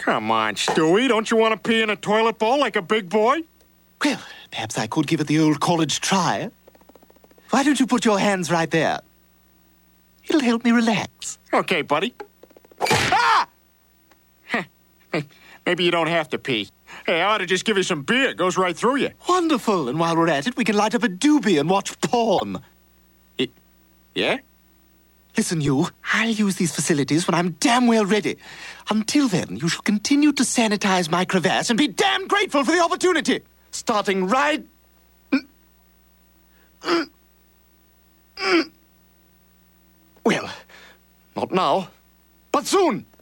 Come on, Stewie. Don't you want to pee in a toilet bowl like a big boy? Well, perhaps I could give it the old college try. Why don't you put your hands right there? It'll help me relax. Okay, buddy. Ah! Maybe you don't have to pee. Hey, I ought to just give you some beer. It goes right through you. Wonderful. And while we're at it, we can light up a doobie and watch porn. Yeah? Listen, you, I'll use these facilities when I'm damn well ready. Until then, you shall continue to sanitize my crevasse and be damn grateful for the opportunity. Starting right... Well, not now, but soon.